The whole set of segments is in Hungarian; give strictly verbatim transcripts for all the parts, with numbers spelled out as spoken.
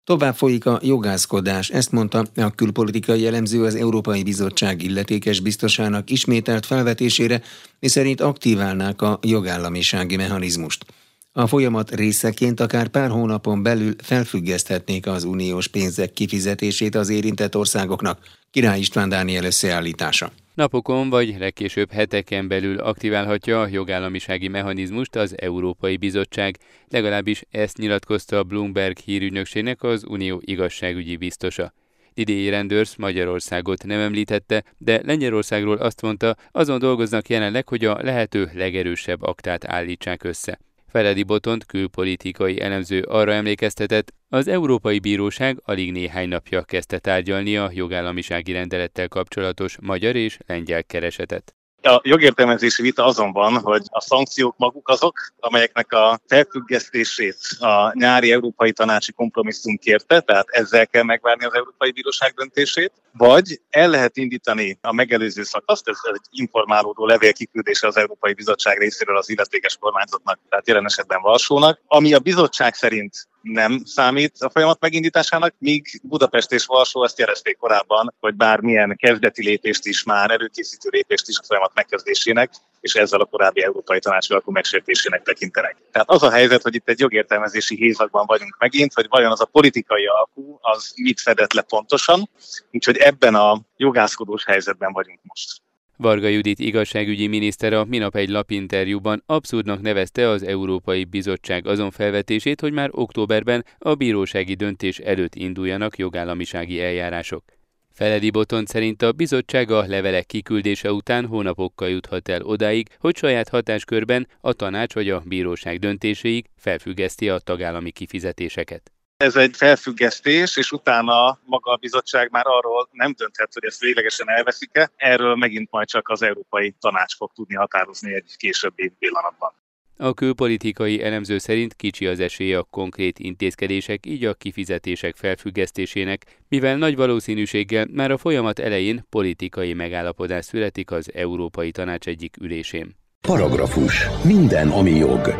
Tovább folyik a jogászkodás, ezt mondta a külpolitikai elemző az Európai Bizottság illetékes biztosának ismételt felvetésére, miszerint aktiválnák a jogállamisági mechanizmust. A folyamat részeként akár pár hónapon belül felfüggeszthetnék az uniós pénzek kifizetését az érintett országoknak. Király István Dániel összeállítása. Napokon vagy legkésőbb heteken belül aktiválhatja a jogállamisági mechanizmust az Európai Bizottság, legalábbis ezt nyilatkozta a Bloomberg hírügynökségnek az unió igazságügyi biztosa. Didier Reynders Magyarországot nem említette, de Lengyelországról azt mondta, azon dolgoznak jelenleg, hogy a lehető legerősebb aktát állítsák össze. Feledi Botont külpolitikai elemző arra emlékeztetett, az Európai Bíróság alig néhány napja kezdte tárgyalni a jogállamisági rendelettel kapcsolatos magyar és lengyel keresetet. A jogértelmezési vita azon van, hogy a szankciók maguk azok, amelyeknek a felfüggesztését a nyári Európai Tanácsi Kompromisszum kérte, tehát ezzel kell megvárni az Európai Bíróság döntését, vagy el lehet indítani a megelőző szakaszt, ez egy informálódó levél kiküldése az Európai Bizottság részéről az illetékes kormányzatnak, tehát jelen esetben Varsónak, ami a bizottság szerint nem számít a folyamat megindításának, míg Budapest és Varsó ezt jelezték korábban, hogy bármilyen kezdeti lépést is már, előkészítő lépést is a folyamat megkezdésének, és ezzel a korábbi Európai Tanácsi alkú megsértésének tekintenek. Tehát az a helyzet, hogy itt egy jogértelmezési hézagban vagyunk megint, hogy vajon az a politikai alkú, az mit fedett le pontosan, úgyhogy ebben a jogászkodós helyzetben vagyunk most. Varga Judit igazságügyi miniszter a minap egy lapinterjúban abszurdnak nevezte az Európai Bizottság azon felvetését, hogy már októberben a bírósági döntés előtt induljanak jogállamisági eljárások. Feledi Botont szerint a bizottság a levelek kiküldése után hónapokkal juthat el odáig, hogy saját hatáskörben a tanács vagy a bíróság döntéséig felfüggeszti a tagállami kifizetéseket. Ez egy felfüggesztés, és utána maga a bizottság már arról nem dönthet, hogy ezt véglegesen elveszik-e. Erről megint majd csak az Európai Tanács fog tudni határozni egy későbbi pillanatban. A külpolitikai elemző szerint kicsi az esélye a konkrét intézkedések, így a kifizetések felfüggesztésének, mivel nagy valószínűséggel már a folyamat elején politikai megállapodás születik az Európai Tanács egyik ülésén. Paragrafus. Minden, ami jog.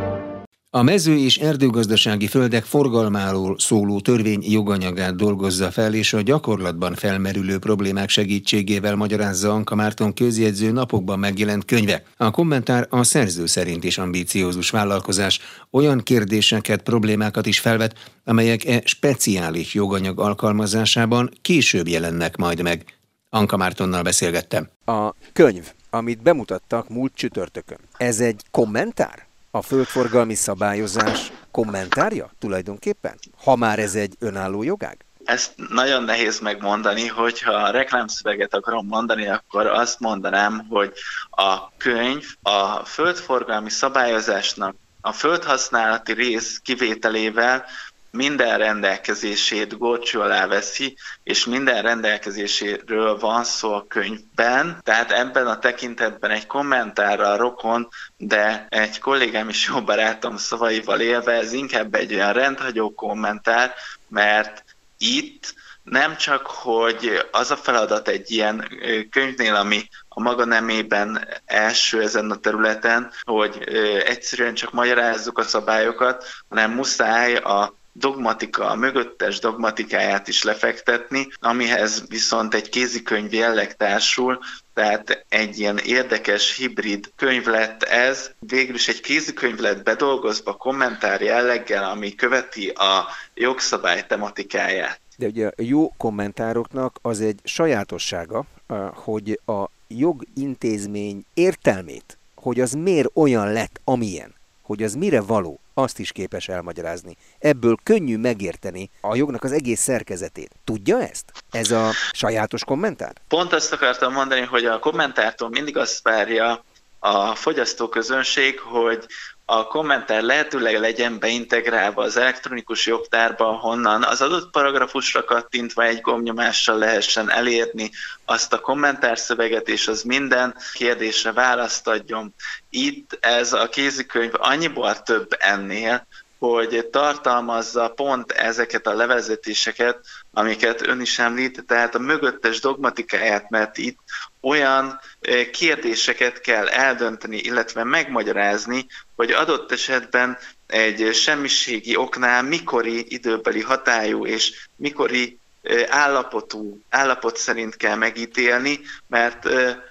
A mező- és erdőgazdasági földek forgalmáról szóló törvény joganyagát dolgozza fel, és a gyakorlatban felmerülő problémák segítségével magyarázza Anka Márton közjegyző napokban megjelent könyve. A kommentár a szerző szerint is ambíciózus vállalkozás, olyan kérdéseket, problémákat is felvet, amelyek e speciális joganyag alkalmazásában később jelennek majd meg. Anka Mártonnal beszélgettem. A könyv, amit bemutattak múlt csütörtökön, ez egy kommentár? A földforgalmi szabályozás kommentárja tulajdonképpen? Ha már ez egy önálló jogág? Ezt nagyon nehéz megmondani, hogyha a reklámszöveget akarom mondani, akkor azt mondanám, hogy a könyv a földforgalmi szabályozásnak a földhasználati rész kivételével minden rendelkezését górcső alá veszi, és minden rendelkezéséről van szó a könyvben, tehát ebben a tekintetben egy kommentárral rokon, de egy kollégám is jó barátom szavaival élve, ez inkább egy olyan rendhagyó kommentár, mert itt nem csak, hogy az a feladat egy ilyen könyvnél, ami a maga nemében első ezen a területen, hogy egyszerűen csak magyarázzuk a szabályokat, hanem muszáj a dogmatika, a mögöttes dogmatikáját is lefektetni, amihez viszont egy kézikönyv jelleg társul, tehát egy ilyen érdekes hibrid könyv lett ez. Végül is egy kézikönyv lett bedolgozva kommentár jelleggel, ami követi a jogszabály tematikáját. De ugye a jó kommentároknak az egy sajátossága, hogy a jogintézmény értelmét, hogy az miért olyan lett, amilyen, hogy az mire való, azt is képes elmagyarázni. Ebből könnyű megérteni a jognak az egész szerkezetét. Tudja ezt? Ez a sajátos kommentár? Pont azt akartam mondani, hogy a kommentártól mindig azt várja a fogyasztóközönség, hogy a kommentár lehetőleg legyen beintegrálva az elektronikus jogtárba, honnan az adott paragrafusra kattintva egy gombnyomással lehessen elérni azt a kommentárszöveget, és az minden kérdésre választ adjon. Itt ez a kézikönyv annyiból több ennél, hogy tartalmazza pont ezeket a levezetéseket, amiket ön is említ, tehát a mögöttes dogmatikáját, mert itt olyan kérdéseket kell eldönteni, illetve megmagyarázni, hogy adott esetben egy semmiségi oknál mikori időbeli hatályú és mikori állapotú, állapot szerint kell megítélni, mert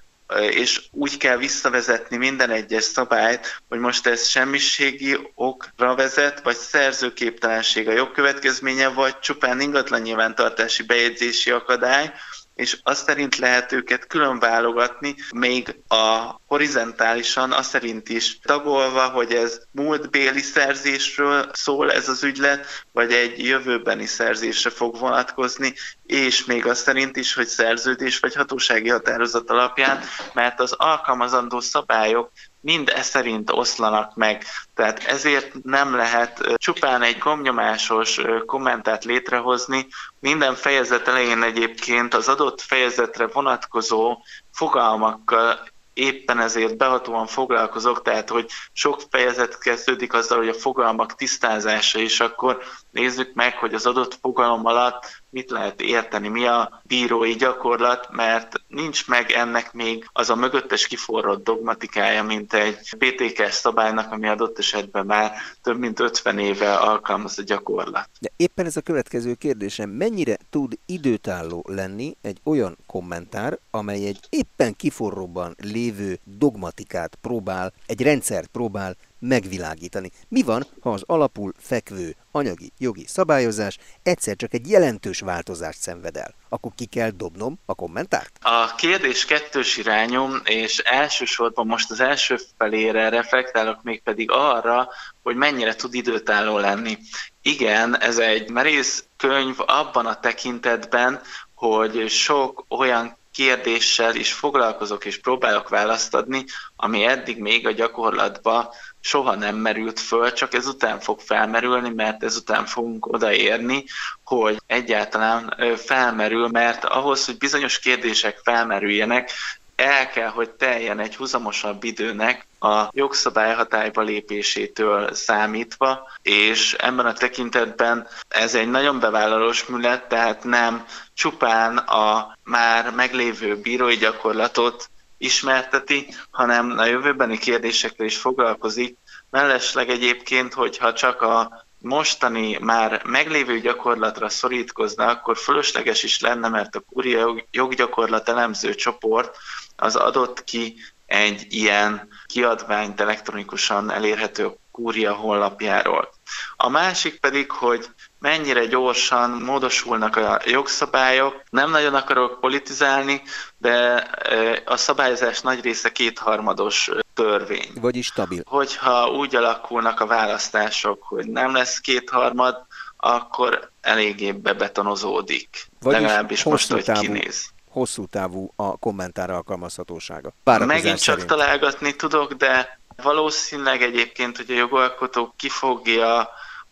és úgy kell visszavezetni minden egyes szabályt, hogy most ez semmiségi okra vezet, vagy szerzőképtelenség a jogkövetkezménye, vagy csupán ingatlan nyilvántartási bejegyzési akadály, és azt szerint lehet őket külön válogatni, még a horizontálisan azt szerint is tagolva, hogy ez múltbéli szerzésről szól ez az ügylet, vagy egy jövőbeni szerzésre fog vonatkozni, és még azt szerint is, hogy szerződés vagy hatósági határozat alapján, mert az alkalmazandó szabályok mind e szerint oszlanak meg. Tehát ezért nem lehet csupán egy gombnyomásos kommentát létrehozni. Minden fejezet elején egyébként az adott fejezetre vonatkozó fogalmakkal éppen ezért behatóan foglalkozok, tehát hogy sok fejezet kezdődik azzal, hogy a fogalmak tisztázása, és akkor nézzük meg, hogy az adott fogalom alatt mit lehet érteni, mi a bírói gyakorlat, mert nincs meg ennek még az a mögöttes kiforrott dogmatikája, mint egy pé té ká-s szabálynak, ami adott esetben már több mint ötven éve alkalmaz a gyakorlat. De éppen ez a következő kérdésem, mennyire tud időtálló lenni egy olyan kommentár, amely egy éppen kiforróban lévő dogmatikát próbál, egy rendszert próbál megvilágítani. Mi van, ha az alapul fekvő anyagi, jogi szabályozás egyszer csak egy jelentős változást szenved el? Akkor ki kell dobnom a kommentárt? A kérdés kettős irányú, és elsősorban most az első felére reflektálok, mégpedig arra, hogy mennyire tud időtálló lenni. Igen, ez egy merész könyv abban a tekintetben, hogy sok olyan kérdéssel is foglalkozok és próbálok választ adni, ami eddig még a gyakorlatban soha nem merült föl, csak ezután fog felmerülni, mert ezután fogunk odaérni, hogy egyáltalán felmerül, mert ahhoz, hogy bizonyos kérdések felmerüljenek, el kell, hogy teljen egy huzamosabb időnek a jogszabály hatályba lépésétől számítva, és ebben a tekintetben ez egy nagyon bevállalós műlet, tehát nem csupán a már meglévő bírói gyakorlatot ismerteti, hanem a jövőbeni kérdésekkel is foglalkozik. Mellesleg egyébként, hogyha csak a mostani már meglévő gyakorlatra szorítkozna, akkor fölösleges is lenne, mert a kúria joggyakorlat elemző csoport az adott ki egy ilyen kiadványt elektronikusan elérhető a kúria honlapjáról. A másik pedig, hogy mennyire gyorsan módosulnak a jogszabályok. Nem nagyon akarok politizálni, de a szabályozás nagy része kétharmados törvény. Vagyis stabil. Hogyha úgy alakulnak a választások, hogy nem lesz kétharmad, akkor eléggé bebetonozódik. Vagyis legalábbis most, hogy távú, kinéz. Hosszú távú a kommentár alkalmazhatósága. Megint csak szerint. Találgatni tudok, de valószínűleg egyébként, hogy a jogalkotó ki fogja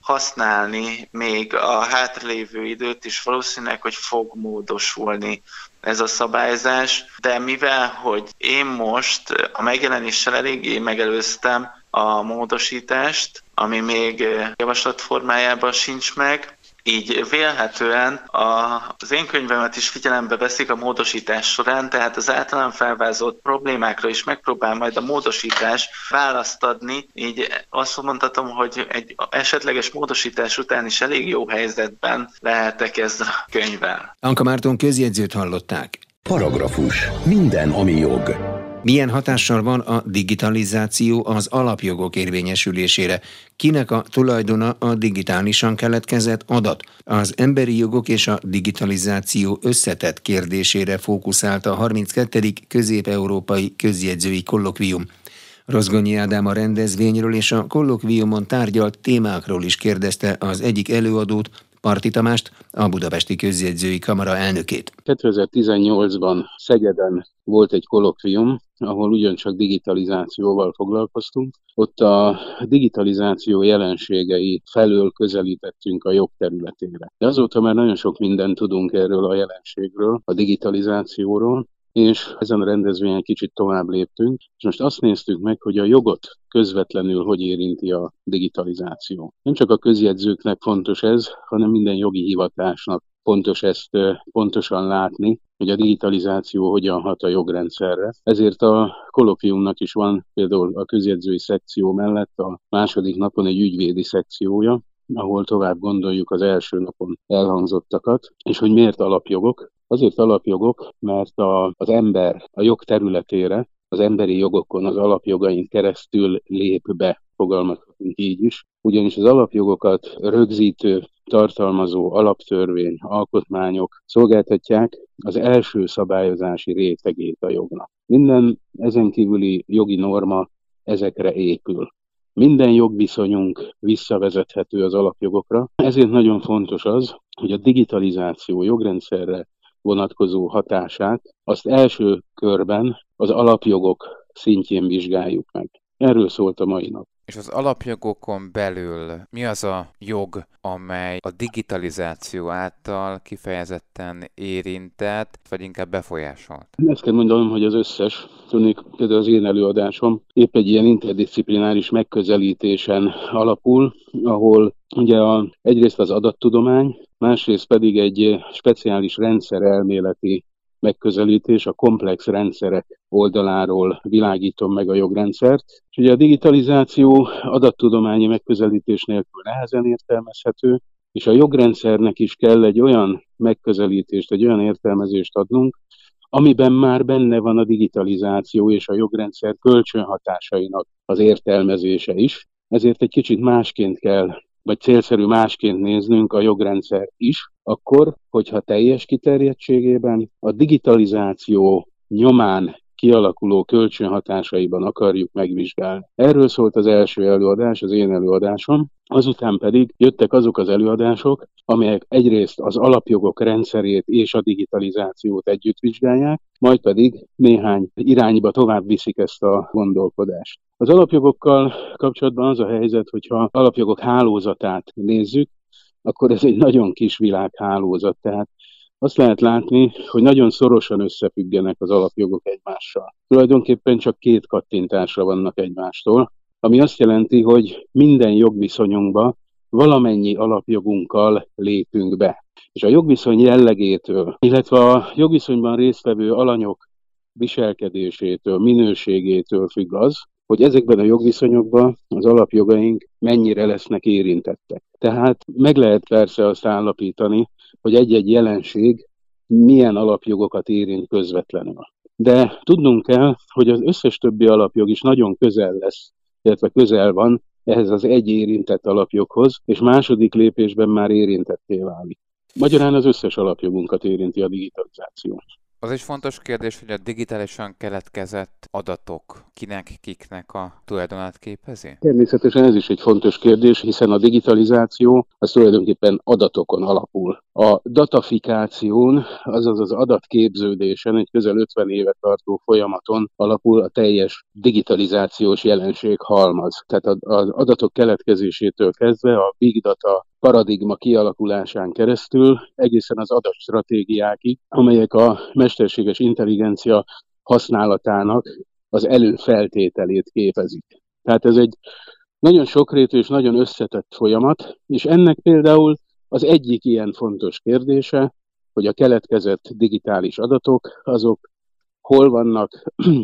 használni még a hátralévő időt is, valószínűleg, hogy fog módosulni ez a szabályzás, de mivel, hogy én most a megjelenéssel eléggé megelőztem a módosítást, ami még javaslat formájában sincs meg, így vélhetően az én könyvemet is figyelembe veszik a módosítás során, tehát az általán felvázolt problémákra is megpróbál majd a módosítás választ adni, így azt mondhatom, hogy egy esetleges módosítás után is elég jó helyzetben lehetek ezzel a könyvvel. Anka Márton közjegyzőt hallották. Paragrafus. Minden, ami jog. Milyen hatással van a digitalizáció az alapjogok érvényesülésére? Kinek a tulajdona a digitálisan keletkezett adat? Az emberi jogok és a digitalizáció összetett kérdésére fókuszált a harminckettedik közép-európai közjegyzői kollokvium. Rozgonyi Ádám a rendezvényről és a kollokviumon tárgyalt témákról is kérdezte az egyik előadót, Parti Tamást, a Budapesti Közjegyzői Kamara elnökét. kétezer-tizennyolcban Szegeden volt egy kollokvium, ahol ugyancsak digitalizációval foglalkoztunk. Ott a digitalizáció jelenségei felől közelítettünk a jogterületére. De azóta már nagyon sok mindent tudunk erről a jelenségről, a digitalizációról, és ezen a rendezvényen kicsit tovább léptünk, és most azt néztük meg, hogy a jogot közvetlenül hogy érinti a digitalizáció. Nem csak a közjegyzőknek fontos ez, hanem minden jogi hivatásnak fontos ezt pontosan látni, hogy a digitalizáció hogyan hat a jogrendszerre. Ezért a kolokviumnak is van például a közjegyzői szekció mellett a második napon egy ügyvédi szekciója, ahol tovább gondoljuk az első napon elhangzottakat, és hogy miért alapjogok. Azért alapjogok, mert a, az ember a jog területére, az emberi jogokon, az alapjogain keresztül lép be, fogalmazhatunk így is, ugyanis az alapjogokat rögzítő, tartalmazó alaptörvény, alkotmányok szolgáltatják az első szabályozási rétegét a jognak. Minden ezen kívüli jogi norma ezekre épül. Minden jogviszonyunk visszavezethető az alapjogokra, ezért nagyon fontos az, hogy a digitalizáció jogrendszerre vonatkozó hatását azt első körben az alapjogok szintjén vizsgáljuk meg. Erről szólt a mai nap. És az alapjogokon belül mi az a jog, amely a digitalizáció által kifejezetten érintett, vagy inkább befolyásolt? Ezt kell mondanom, hogy az összes, tudnék, például az én előadásom épp egy ilyen interdisziplináris megközelítésen alapul, ahol ugye a, egyrészt az adattudomány, másrészt pedig egy speciális rendszerelméleti megközelítés, a komplex rendszerek oldaláról világítom meg a jogrendszert. És ugye a digitalizáció adattudományi megközelítés nélkül nehezen értelmezhető, és a jogrendszernek is kell egy olyan megközelítést, egy olyan értelmezést adnunk, amiben már benne van a digitalizáció és a jogrendszer kölcsönhatásainak az értelmezése is. Ezért egy kicsit másként kell, vagy célszerű másként néznünk a jogrendszer is, akkor, hogyha teljes kiterjedtségében a digitalizáció nyomán kialakuló kölcsönhatásaiban akarjuk megvizsgálni. Erről szólt az első előadás, az én előadásom, azután pedig jöttek azok az előadások, amelyek egyrészt az alapjogok rendszerét és a digitalizációt együtt vizsgálják, majd pedig néhány irányba tovább viszik ezt a gondolkodást. Az alapjogokkal kapcsolatban az a helyzet, hogyha alapjogok hálózatát nézzük, akkor ez egy nagyon kis világhálózat, tehát azt lehet látni, hogy nagyon szorosan összefüggenek az alapjogok egymással. Tulajdonképpen csak két kattintásra vannak egymástól, ami azt jelenti, hogy minden jogviszonyunkba valamennyi alapjogunkkal lépünk be. És a jogviszony jellegétől, illetve a jogviszonyban résztvevő alanyok viselkedésétől, minőségétől függ az, hogy ezekben a jogviszonyokban az alapjogaink mennyire lesznek érintettek. Tehát meg lehet persze azt állapítani, hogy egy-egy jelenség milyen alapjogokat érint közvetlenül. De tudnunk kell, hogy az összes többi alapjog is nagyon közel lesz, illetve közel van ehhez az egy érintett alapjoghoz, és második lépésben már érintetté válik. Magyarán az összes alapjogunkat érinti a digitalizáció. Az is fontos kérdés, hogy a digitálisan keletkezett adatok kinek, kiknek a tulajdonát képezi? Természetesen ez is egy fontos kérdés, hiszen a digitalizáció az tulajdonképpen adatokon alapul. A datafikáción, azaz az adatképződésen egy közel ötven éve tartó folyamaton alapul a teljes digitalizációs jelenség halmaz. Tehát az adatok keletkezésétől kezdve a big data paradigma kialakulásán keresztül egészen az adatstratégiákig, amelyek a mesterséges intelligencia használatának az előfeltételét képezik. Tehát ez egy nagyon sokrétű és nagyon összetett folyamat, és ennek például az egyik ilyen fontos kérdése, hogy a keletkezett digitális adatok, azok hol vannak,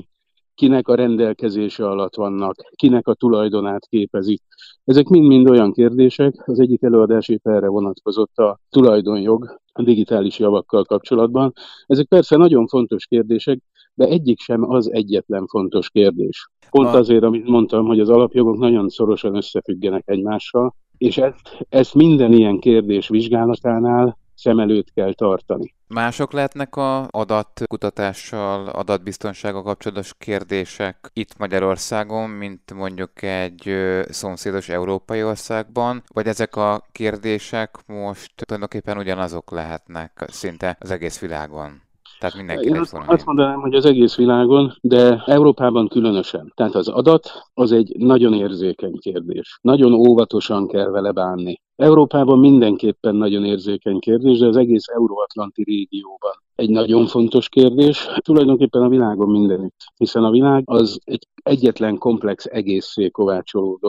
kinek a rendelkezése alatt vannak, kinek a tulajdonát képezik. Ezek mind-mind olyan kérdések, az egyik előadás épp erre vonatkozott a tulajdonjog a digitális javakkal kapcsolatban. Ezek persze nagyon fontos kérdések, de egyik sem az egyetlen fontos kérdés. Pont azért, amit mondtam, hogy az alapjogok nagyon szorosan összefüggenek egymással, és ezt, ezt minden ilyen kérdés vizsgálatánál szem előtt kell tartani. Mások lehetnek az adatkutatással, adatbiztonsággal kapcsolatos kérdések itt Magyarországon, mint mondjuk egy szomszédos európai országban, vagy ezek a kérdések most tulajdonképpen ugyanazok lehetnek szinte az egész világon? Tehát mindenki Én azt, azt mondanám, hogy az egész világon, de Európában különösen. Tehát az adat az egy nagyon érzékeny kérdés. Nagyon óvatosan kell vele bánni. Európában mindenképpen nagyon érzékeny kérdés, de az egész euróatlanti régióban egy nagyon fontos kérdés, tulajdonképpen a világon mindenütt, hiszen a világ az egy egyetlen komplex egészé kovácsolódott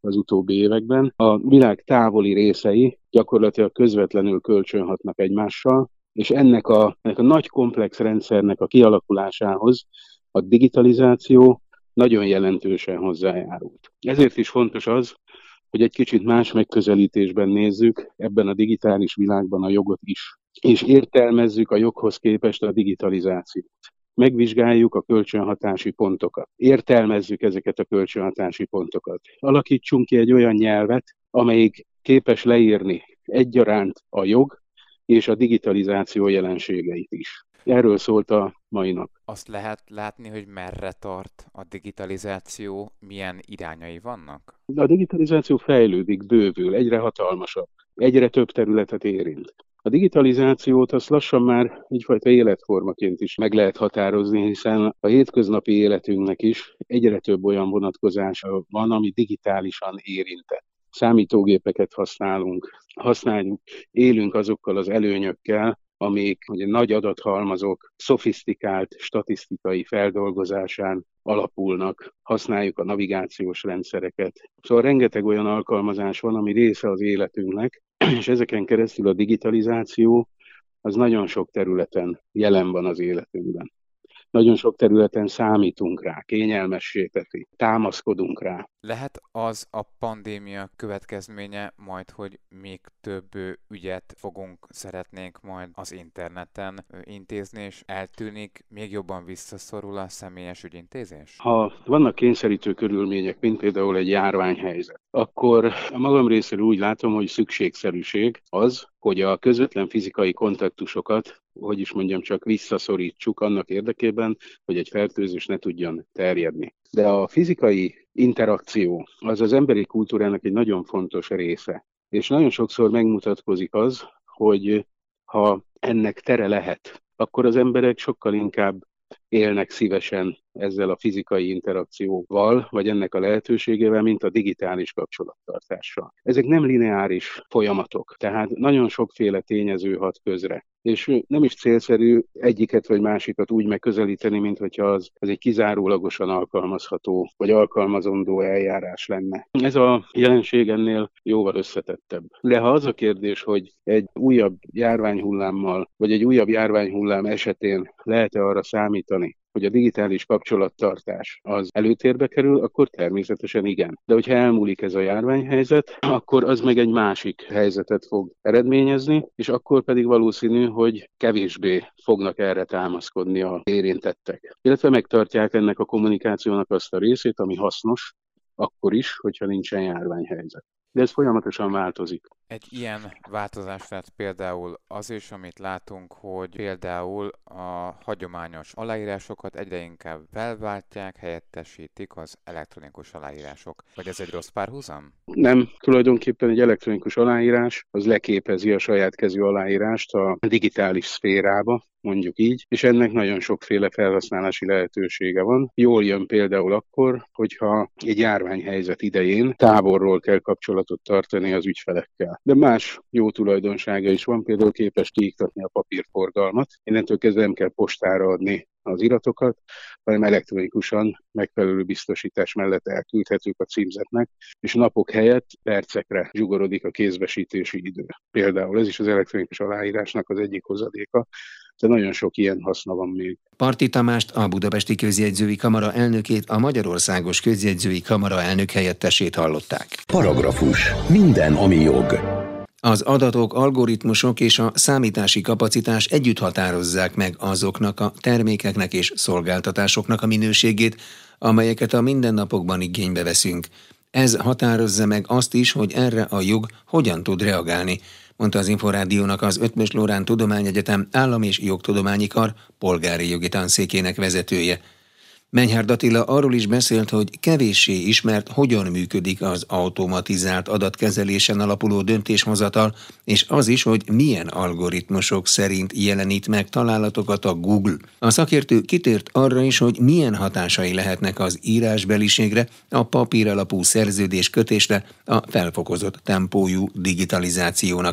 az utóbbi években. A világ távoli részei gyakorlatilag közvetlenül kölcsönhatnak egymással, és ennek a, ennek a nagy komplex rendszernek a kialakulásához a digitalizáció nagyon jelentősen hozzájárult. Ezért is fontos az, hogy egy kicsit más megközelítésben nézzük ebben a digitális világban a jogot is, és értelmezzük a joghoz képest a digitalizációt. Megvizsgáljuk a kölcsönhatási pontokat, értelmezzük ezeket a kölcsönhatási pontokat. Alakítsunk ki egy olyan nyelvet, amelyik képes leírni egyaránt a jog és a digitalizáció jelenségeit is. Erről szólt a mai nap. Azt lehet látni, hogy merre tart a digitalizáció, milyen irányai vannak? A digitalizáció fejlődik, bővül, egyre hatalmasabb, egyre több területet érint. A digitalizációt azt lassan már egyfajta életformaként is meg lehet határozni, hiszen a hétköznapi életünknek is egyre több olyan vonatkozása van, ami digitálisan érintett. Számítógépeket használunk, használjuk, élünk azokkal az előnyökkel, amik ugye nagy adathalmazok szofisztikált statisztikai feldolgozásán alapulnak, használjuk a navigációs rendszereket. Szóval rengeteg olyan alkalmazás van, ami része az életünknek, és ezeken keresztül a digitalizáció az nagyon sok területen jelen van az életünkben. Nagyon sok területen számítunk rá, kényelmessé teszi, támaszkodunk rá. Lehet az a pandémia következménye majd, hogy még több ügyet fogunk, szeretnénk majd az interneten intézni, és eltűnik, még jobban visszaszorul a személyes ügyintézés? Ha vannak kényszerítő körülmények, mint például egy járványhelyzet, akkor a magam részéről úgy látom, hogy szükségszerűség az, hogy a közvetlen fizikai kontaktusokat, hogy is mondjam, csak visszaszorítsuk annak érdekében, hogy egy fertőzés ne tudjon terjedni. De a fizikai interakció az az emberi kultúrának egy nagyon fontos része. És nagyon sokszor megmutatkozik az, hogy ha ennek tere lehet, akkor az emberek sokkal inkább élnek szívesen ezzel a fizikai interakcióval, vagy ennek a lehetőségével, mint a digitális kapcsolattartással. Ezek nem lineáris folyamatok, tehát nagyon sokféle tényező hat közre. És nem is célszerű egyiket vagy másikat úgy megközelíteni, mint hogyha az, az egy kizárólagosan alkalmazható, vagy alkalmazandó eljárás lenne. Ez a jelenség ennél jóval összetettebb. De ha az a kérdés, hogy egy újabb járványhullámmal, vagy egy újabb járványhullám esetén lehet-e arra számítani, hogy a digitális kapcsolattartás az előtérbe kerül, akkor természetesen igen. De hogyha elmúlik ez a járványhelyzet, akkor az meg egy másik helyzetet fog eredményezni, és akkor pedig valószínű, hogy kevésbé fognak erre támaszkodni az érintettek. Illetve megtartják ennek a kommunikációnak azt a részét, ami hasznos, akkor is, hogyha nincsen járványhelyzet. De ez folyamatosan változik. Egy ilyen változás lett például az is, amit látunk, hogy például a hagyományos aláírásokat egyre inkább felváltják, helyettesítik az elektronikus aláírások. Vagy ez egy rossz párhuzam? Nem, tulajdonképpen egy elektronikus aláírás az leképezi a saját kezű aláírást a digitális szférába, mondjuk így, és ennek nagyon sokféle felhasználási lehetősége van. Jól jön például akkor, hogyha egy járványhelyzet idején távolról kell kapcsolatot tartani az ügyfelekkel. De más jó tulajdonsága is van, például képes kiiktatni a papírforgalmat. Innentől kezdve nem kell postára adni az iratokat, hanem elektronikusan megfelelő biztosítás mellett elküldhetők a címzetnek, és napok helyett percekre zsugorodik a kézbesítési idő. Például ez is az elektronikus aláírásnak az egyik hozadéka, de nagyon sok ilyen haszna van még. Parti Tamást, a Budapesti Közjegyzői Kamara elnökét, a Magyarországos Közjegyzői Kamara elnök helyettesét hallották. Paragrafus. Minden, ami jog. Az adatok, algoritmusok és a számítási kapacitás együtt határozzák meg azoknak a termékeknek és szolgáltatásoknak a minőségét, amelyeket a mindennapokban igénybe veszünk. Ez határozza meg azt is, hogy erre a jog hogyan tud reagálni, mondta az Inforádiónak az Eötvös Loránd Tudományegyetem Állam- és Jogtudományi Kar polgári jogi tanszékének vezetője. Menyhárd Attila arról is beszélt, hogy kevéssé ismert, hogyan működik az automatizált adatkezelésen alapuló döntéshozatal, és az is, hogy milyen algoritmusok szerint jelenít meg találatokat a Google. A szakértő kitért arra is, hogy milyen hatásai lehetnek az írásbeliségre, a papír alapú szerződés kötésre, a felfokozott tempójú digitalizációnak.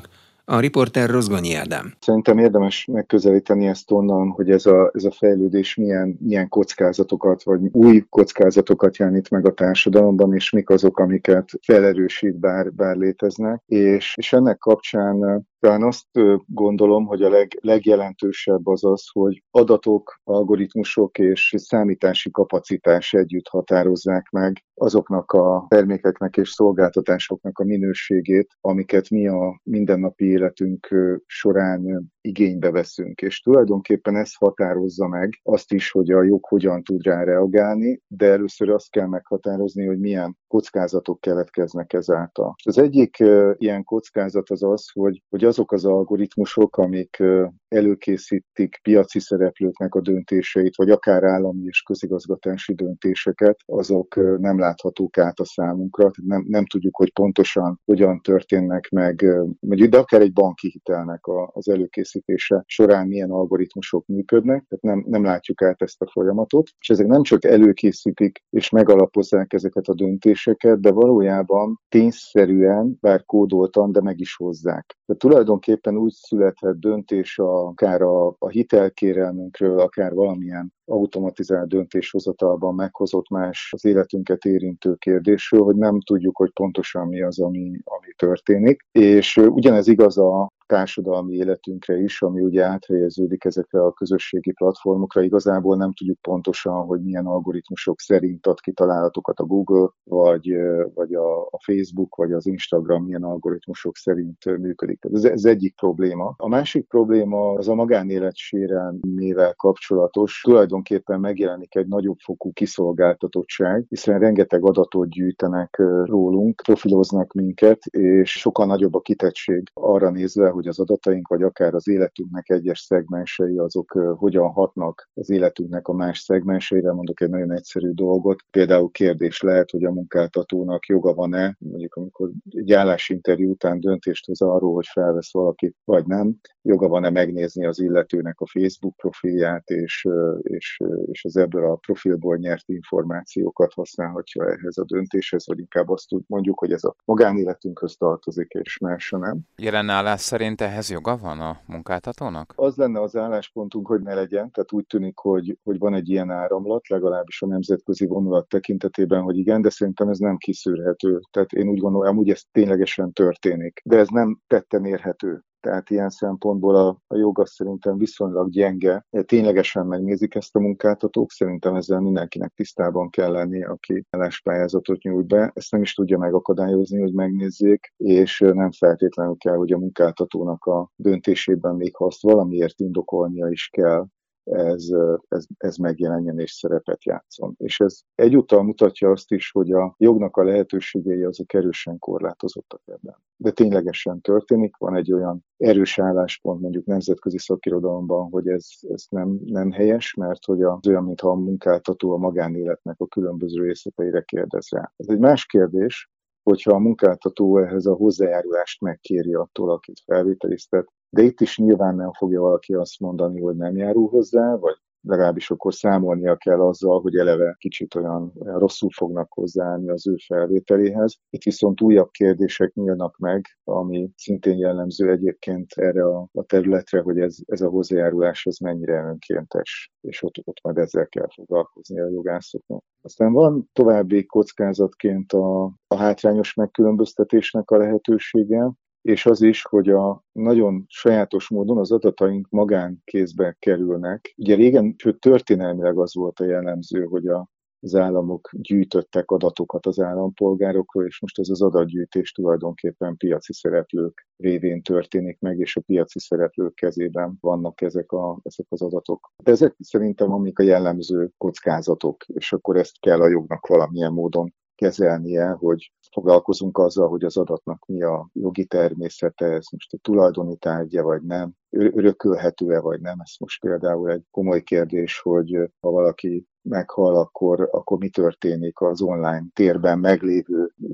A riporter Rozgonyi Ádám. Szerintem érdemes megközelíteni ezt onnan, hogy ez a, ez a fejlődés milyen, milyen kockázatokat, vagy új kockázatokat jelent meg a társadalomban, és mik azok, amiket felerősít, bár, bár léteznek. És, és ennek kapcsán talán azt gondolom, hogy a leg, legjelentősebb az az, hogy adatok, algoritmusok és számítási kapacitás együtt határozzák meg azoknak a termékeknek és szolgáltatásoknak a minőségét, amiket mi a mindennapi életünk során igénybe veszünk. És tulajdonképpen ez határozza meg azt is, hogy a jog hogyan tud rá reagálni, de először azt kell meghatározni, hogy milyen kockázatok keletkeznek ezáltal. Az egyik ilyen kockázat az az, hogy, hogy azok az algoritmusok, amik előkészítik piaci szereplőknek a döntéseit, vagy akár állami és közigazgatási döntéseket, azok nem láthatók át a számunkra, nem, nem tudjuk, hogy pontosan hogyan történnek meg, de akár egy banki hitelnek az előkészítése során milyen algoritmusok működnek, tehát nem, nem látjuk át ezt a folyamatot, és ezek nem csak előkészítik és megalapozzák ezeket a döntéseket, de valójában tényszerűen, bár kódoltan, de meg is hozzák. De tulajdonképpen úgy születhet döntés akár a, a hitelkérelmünkről, akár valamilyen automatizált döntéshozatalban meghozott más az életünket érintő kérdésről, hogy nem tudjuk, hogy pontosan mi az, ami, ami történik. És ugyanez igaz a társadalmi életünkre is, ami ugye áthelyeződik ezekre a közösségi platformokra. Igazából nem tudjuk pontosan, hogy milyen algoritmusok szerint ad ki találatokat a Google, vagy, vagy a, a Facebook, vagy az Instagram milyen algoritmusok szerint működik. Ez, ez egyik probléma. A másik probléma az a magánélet sérelmével kapcsolatos. Tulajdonképpen megjelenik egy nagyobb fokú kiszolgáltatottság, hiszen rengeteg adatot gyűjtenek rólunk, profiloznak minket, és sokkal nagyobb a kitettség arra nézve, hogy az adataink, vagy akár az életünknek egyes szegmensei, azok hogyan hatnak az életünknek a más szegmenseire. Mondok egy nagyon egyszerű dolgot. Például kérdés lehet, hogy a munkáltatónak joga van-e, mondjuk amikor egy állásinterjú után döntést hoz arról, hogy felvesz valakit, vagy nem, joga van-e megnézni az illetőnek a Facebook profilját, és, és, és az ebből a profilból nyert információkat használhatja ehhez a döntéshez, vagy inkább azt mondjuk, hogy ez a magánéletünkhöz tartozik, és más nem. Jelen állás szerint ehhez joga van a munkáltatónak? Az lenne az álláspontunk, hogy ne legyen, tehát úgy tűnik, hogy, hogy van egy ilyen áramlat, legalábbis a nemzetközi vonulat tekintetében, hogy igen, de szerintem ez nem kiszűrhető. Tehát én úgy gondolom, hogy ez ténylegesen történik, de ez nem tetten érhető. Tehát ilyen szempontból a, a jog az szerintem viszonylag gyenge. Ténylegesen megnézik ezt a munkáltatók, szerintem ezzel mindenkinek tisztában kell lenni, aki álláspályázatot nyújt be. Ezt nem is tudja megakadályozni, hogy megnézzék, és nem feltétlenül kell, hogy a munkáltatónak a döntésében még ha azt valamiért indokolnia is kell, Ez, ez, ez megjelenjen és szerepet játszon. És ez egyúttal mutatja azt is, hogy a jognak a lehetőségei azok erősen korlátozottak ebben. De ténylegesen történik, van egy olyan erős álláspont mondjuk nemzetközi szakirodalomban, hogy ez, ez nem, nem helyes, mert hogy az olyan, mintha a munkáltató a magánéletnek a különböző részleteire kérdez rá. Ez egy más kérdés, hogyha a munkáltató ehhez a hozzájárulást megkéri attól, akit felvételiztet, de itt is nyilván nem fogja valaki azt mondani, hogy nem járul hozzá, vagy legalábbis akkor számolnia kell azzal, hogy eleve kicsit olyan, olyan rosszul fognak hozzáállni az ő felvételéhez. Itt viszont újabb kérdések nyílnak meg, ami szintén jellemző egyébként erre a, a területre, hogy ez, ez a hozzájárulás ez mennyire önkéntes, és ott, ott majd ezzel kell foglalkozni a jogászoknak. Aztán van további kockázatként a, a hátrányos megkülönböztetésnek a lehetősége, és az is, hogy a nagyon sajátos módon az adataink magánkézbe kerülnek. Ugye régen, sőt történelmileg az volt a jellemző, hogy a, az államok gyűjtöttek adatokat az állampolgárokról, és most ez az adatgyűjtés tulajdonképpen piaci szereplők révén történik meg, és a piaci szereplők kezében vannak ezek, a, ezek az adatok. De ezek szerintem amik a jellemző kockázatok, és akkor ezt kell a jognak valamilyen módon kezelnie, hogy foglalkozunk azzal, hogy az adatnak mi a jogi természete, ez most a tulajdoni tárgya, vagy nem, örökölhető-e, vagy nem. Ez most például egy komoly kérdés, hogy ha valaki meghal, akkor, akkor mi történik az online térben meglévő ilyen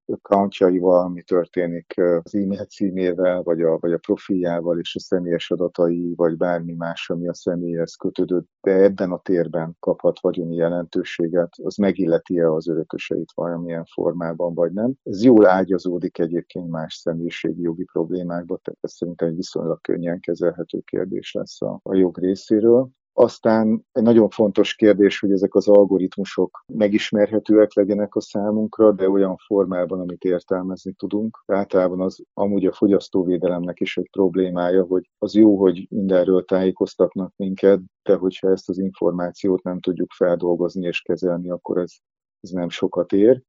accountjaival, mi történik az e-mail címével, vagy a, vagy a profiljával és a személyes adatai, vagy bármi más, ami a személyhez kötődött, de ebben a térben kaphat vagyoni jelentőséget, az megilleti-e az örököseit valamilyen formában, vagy nem. Ez jól ágyazódik egyébként más személyiségi jogi problémákba, tehát ez szerintem egy viszonylag könnyen kezelhető kérdés lesz a, a jog részéről. Aztán egy nagyon fontos kérdés, hogy ezek az algoritmusok megismerhetőek legyenek a számunkra, de olyan formában, amit értelmezni tudunk. Általában az amúgy a fogyasztóvédelemnek is egy problémája, hogy az jó, hogy mindenről tájékoztatnak minket, de hogyha ezt az információt nem tudjuk feldolgozni és kezelni, akkor ez, ez nem sokat ér.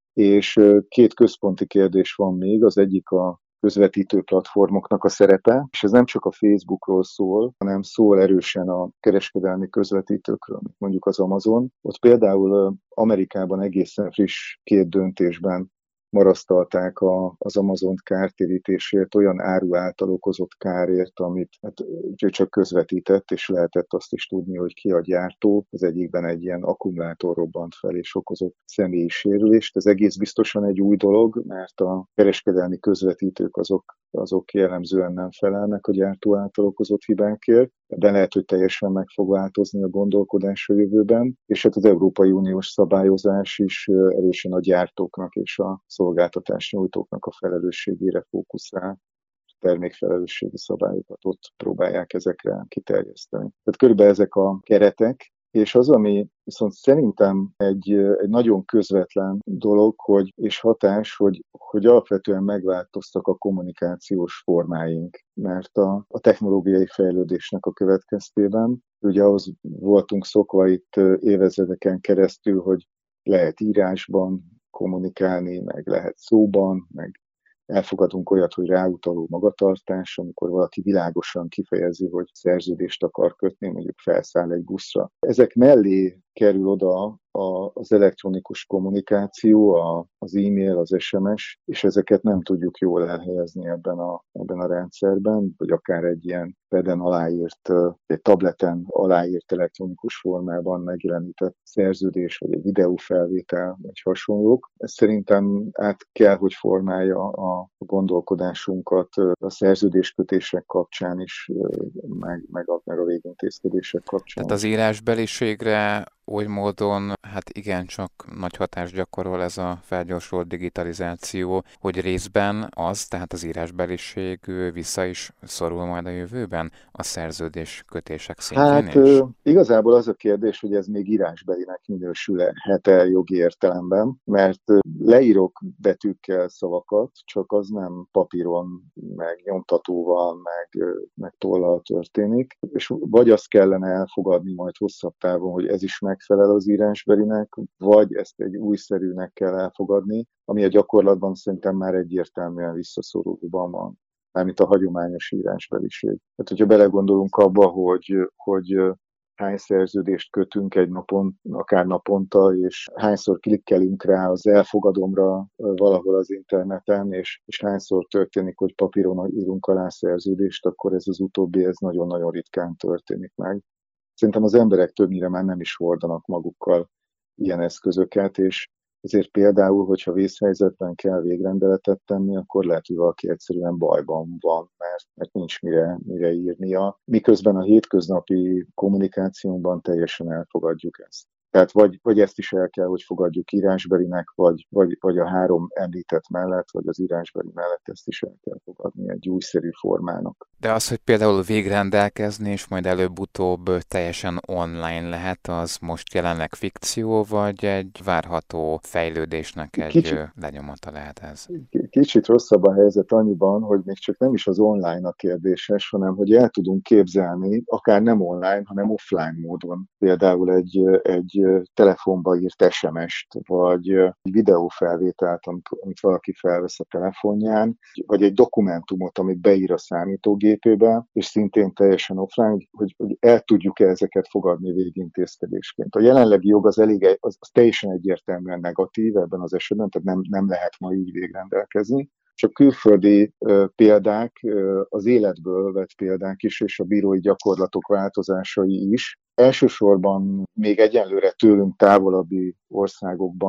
És két központi kérdés van még, az egyik a közvetítő platformoknak a szerepe, és ez nem csak a Facebookról szól, hanem szól erősen a kereskedelmi közvetítőkről, mondjuk az Amazon. Ott például Amerikában egészen friss két döntésben marasztalták a, az Amazont kártérítésért, olyan áru által okozott kárért, amit hát, csak közvetített, és lehetett azt is tudni, hogy ki a gyártó. Az egyikben egy ilyen akkumulátor robbant fel, és okozott személyi sérülést. Ez egész biztosan egy új dolog, mert a kereskedelmi közvetítők azok, azok jellemzően nem felelnek a gyártó által okozott hibákért, de lehet, hogy teljesen meg fog változni a gondolkodás a jövőben, és hát az Európai Uniós szabályozás is erősen a gyártóknak és a szolgáltatás nyújtóknak a felelősségére fókuszál, termékfelelősségi szabályokat ott próbálják ezekre kiterjeszteni. Tehát körülbelül ezek a keretek, és az, ami viszont szerintem egy, egy nagyon közvetlen dolog, hogy, és hatás, hogy, hogy alapvetően megváltoztak a kommunikációs formáink, mert a, a technológiai fejlődésnek a következtében, ugye ahhoz voltunk szokva itt évezredeken keresztül, hogy lehet írásban kommunikálni, meg lehet szóban, meg elfogadunk olyat, hogy ráutaló magatartás, amikor valaki világosan kifejezi, hogy szerződést akar kötni, mondjuk felszáll egy buszra. Ezek mellé kerül oda a, az elektronikus kommunikáció, a, az e-mail, az es em es, és ezeket nem tudjuk jól elhelyezni ebben a, ebben a rendszerben, vagy akár egy ilyen peden aláírt, egy tableten aláírt elektronikus formában megjelenített szerződés, vagy egy videófelvétel, vagy hasonlók. Ez szerintem át kell, hogy formálja a gondolkodásunkat a szerződéskötések kapcsán is, meg, meg, a, meg a végintézkedések kapcsán. Tehát az írásbeliségre oly módon, hát igencsak nagy hatást gyakorol ez a felgyorsult digitalizáció, hogy részben az, tehát az írásbeliség vissza is szorul majd a jövőben a szerződés kötések szintjén Hát is? Igazából az a kérdés, hogy ez még írásbelinek minősülhet-e jogi értelemben, mert leírok betűkkel szavakat, csak az nem papíron, meg nyomtatóval, meg, meg tollal történik, és vagy azt kellene elfogadni majd hosszabb távon, hogy ez is megfelel az írásbelinek, vagy ezt egy újszerűnek kell elfogadni, ami a gyakorlatban szerintem már egyértelműen visszaszorulóban van, mármint a hagyományos írásbeliség. Tehát, hogyha belegondolunk abba, hogy, hogy hány szerződést kötünk egy napon, akár naponta, és hányszor klikkelünk rá az elfogadomra valahol az interneten, és, és hányszor történik, hogy papíron írunk alá szerződést, akkor ez az utóbbi, ez nagyon-nagyon ritkán történik meg. Szerintem az emberek többnyire már nem is hordanak magukkal ilyen eszközöket, és ezért például, hogyha vészhelyzetben kell végrendeletet tenni, akkor lehet, hogy valaki egyszerűen bajban van, mert, mert nincs mire, mire írnia. Miközben a hétköznapi kommunikációnkban teljesen elfogadjuk ezt. Tehát vagy, vagy ezt is el kell, hogy fogadjuk írásbelinek, vagy, vagy, vagy a három említett mellett, vagy az írásbeli mellett ezt is el kell fogadni egy újszerű formának. De az, hogy például végrendelkezni, és majd előbb-utóbb teljesen online lehet, az most jelenleg fikció, vagy egy várható fejlődésnek egy Kicsit, lenyomata lehet ez? Kicsit rosszabb a helyzet annyiban, hogy még csak nem is az online a kérdéses, hanem hogy el tudunk képzelni, akár nem online, hanem offline módon. Például egy, egy telefonba írt es em est, vagy egy videófelvételt, amit, amit valaki felvesz a telefonján, vagy egy dokumentumot, amit beír a számítógépébe, és szintén teljesen offline, hogy, hogy el tudjuk-e ezeket fogadni végintézkedésként. A jelenlegi jog az elég, az, az teljesen egyértelműen negatív ebben az esetben, tehát nem, nem lehet ma így végrendelkezni. Csak külföldi uh, példák, uh, az életből vett példák is, és a bírói gyakorlatok változásai is. Elsősorban még egyenlőre tőlünk távolabbi országokban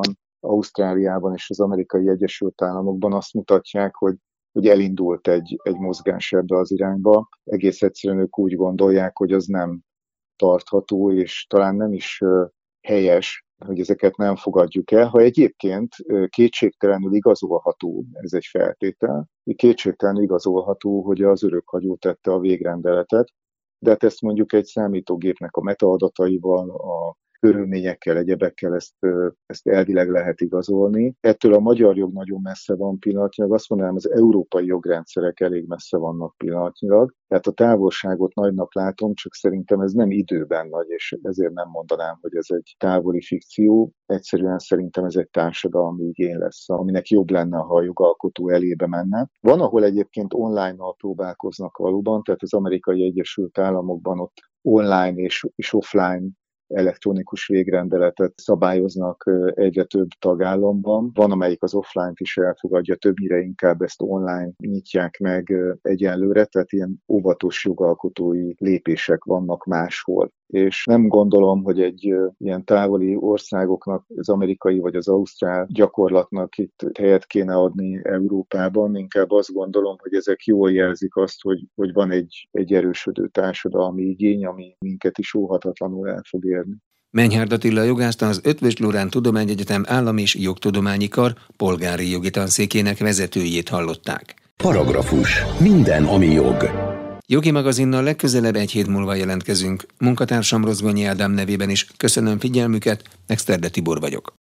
Ausztráliában és az Amerikai Egyesült Államokban azt mutatják, hogy hogy elindult egy, egy mozgás ebbe az irányba. Egész egyszerűen ők úgy gondolják, hogy az nem tartható, és talán nem is helyes, hogy ezeket nem fogadjuk el. Ha egyébként kétségtelenül igazolható, ez egy feltétel, kétségtelenül igazolható, hogy az örökhagyó tette a végrendeletet, de hát ezt mondjuk egy számítógépnek a metaadataival, a körülményekkel, egyebekkel ezt, ezt elvileg lehet igazolni. Ettől a magyar jog nagyon messze van pillanatnyilag, azt mondanám, az európai jogrendszerek elég messze vannak pillanatnyilag. Tehát a távolságot nagynak látom, csak szerintem ez nem időben nagy, és ezért nem mondanám, hogy ez egy távoli fikció. Egyszerűen szerintem ez egy társadalmi igény lesz, aminek jobb lenne, ha a jogalkotó elébe menne. Van, ahol egyébként online-nal próbálkoznak valóban, tehát az Amerikai Egyesült Államokban ott online és, és offline elektronikus végrendeletet szabályoznak egyre több tagállamban. Van, amelyik az offline-t is elfogadja, többnyire inkább ezt online nyitják meg egyenlőre, tehát ilyen óvatos jogalkotói lépések vannak máshol. És nem gondolom, hogy egy ilyen távoli országoknak, az amerikai vagy az ausztrál gyakorlatnak itt helyet kéne adni Európában, inkább azt gondolom, hogy ezek jól jelzik azt, hogy, hogy van egy, egy erősödő társadalmi igény, ami minket is óhatatlanul el fog érni. Menyhárd Attila jogászt, az Eötvös Loránd Tudományegyetem Állam- és Jogtudományi Kar polgári jogi tanszékének vezetőjét hallották. Paragrafus. Minden, ami jog. Jogi magazinnal legközelebb egy hét múlva jelentkezünk. Munkatársam Rozgonyi Ádám nevében is köszönöm figyelmüket, Exterde Tibor vagyok.